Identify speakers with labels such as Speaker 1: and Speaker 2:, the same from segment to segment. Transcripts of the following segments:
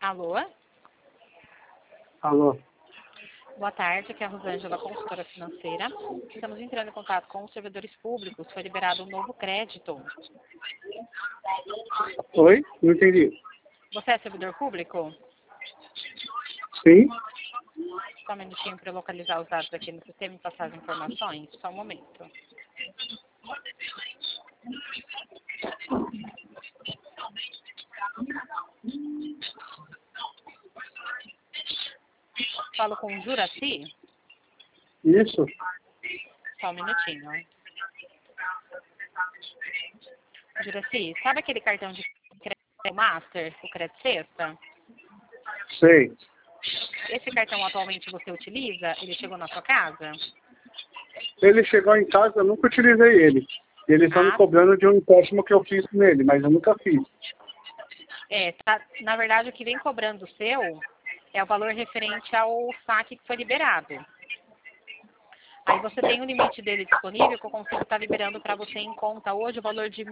Speaker 1: Alô?
Speaker 2: Alô?
Speaker 1: Boa tarde, aqui é a Rosângela, consultora financeira. Estamos entrando em contato com os servidores públicos. Foi liberado um novo crédito.
Speaker 2: Oi? Não entendi.
Speaker 1: Você é servidor público?
Speaker 2: Sim?
Speaker 1: Só um minutinho para eu localizar os dados aqui no sistema e passar as informações. Só um momento. Falo com o Juraci?
Speaker 2: Isso?
Speaker 1: Só um minutinho. Juraci, sabe aquele cartão de crédito Master, o Crédito Sexta?
Speaker 2: Sei.
Speaker 1: Esse cartão atualmente você utiliza? Ele chegou na sua casa?
Speaker 2: Ele chegou em casa, eu nunca utilizei ele. Eles estão me cobrando de um empréstimo que eu fiz nele, mas eu nunca fiz.
Speaker 1: Na verdade, o que vem cobrando o seu é o valor referente ao saque que foi liberado. Aí você tem o limite dele disponível, que eu consigo estar liberando para você em conta hoje o valor de R$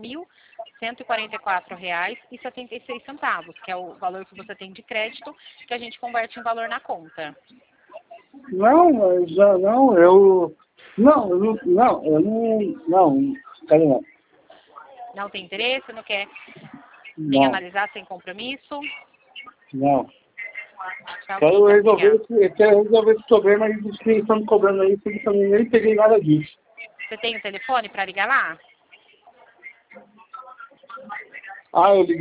Speaker 1: 1.144,76, que é o valor que você tem de crédito, que a gente converte em valor na conta.
Speaker 2: Não, mas não, quero não.
Speaker 1: Não tem interesse? Não quer nem
Speaker 2: Não,
Speaker 1: analisar sem compromisso?
Speaker 2: não.
Speaker 1: Tá,
Speaker 2: Quero
Speaker 1: ok,
Speaker 2: resolver,
Speaker 1: então,
Speaker 2: esse problema aí dos que estão me cobrando aí, porque eu nem peguei nada disso.
Speaker 1: Você tem o telefone para ligar lá?
Speaker 2: Ah, eu liguei.